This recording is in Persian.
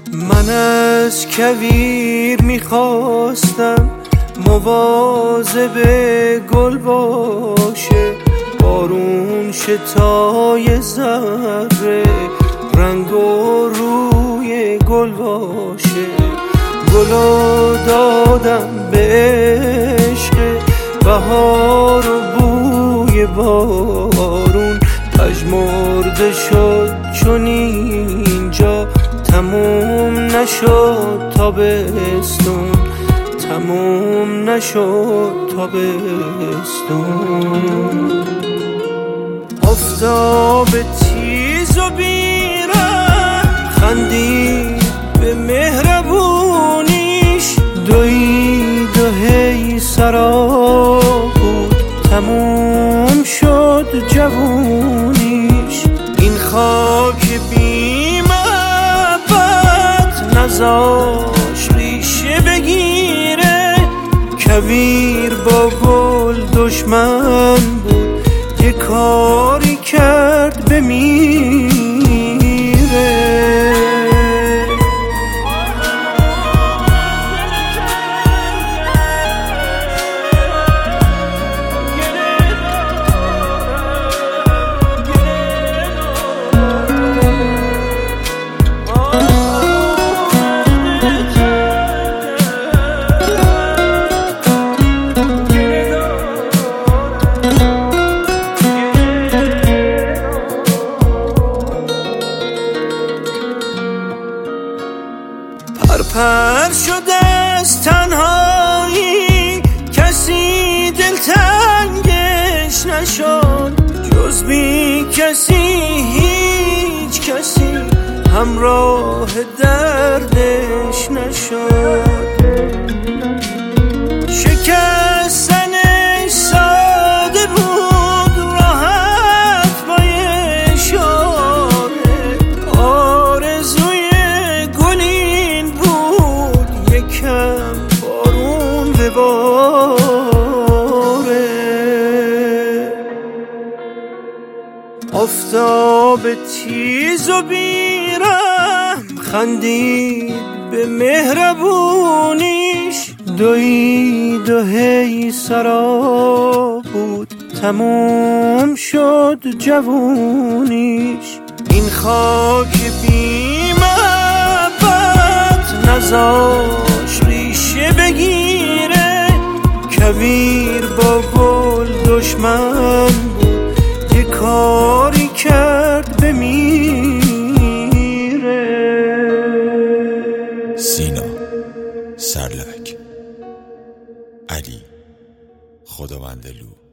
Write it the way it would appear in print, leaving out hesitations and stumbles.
من از کویر میخواستم مواظب گل باشه، بارون شتای ذره رنگ و روی گل باشه. گلو دادم به عشق بهار و بوی بارون، پژمرده شد چون اینجا تموم نشد تابستون، تموم نشد تابستون. آفتاب تیز و بی‌رحم خندید به مهربونیش، دوید و هی سراب بود تموم شد جوونیش. این خاک بی محبت نذاش ریشه بگیره، کویر با گل دشمن بود یه کاری کرد بمیره. پر شده از تنهایی، کسی دلتنگش نشد جز بی کسی، هیچ کسی همراه دردش نشد. شکستنش ساده بود راحت با اشاره، آرزوی گلین بود یکم بارون بباره. آفتاب تیز و بی‌رحم خندید به مهربونیش، دوید و هی سراب بود تموم شد جوونیش. این خاک بی محبت نذاش ریشه بگیره، کویر با گل دشمن بود یه کاری کرد بمیره. سینا سرلک، علی خداوندلو.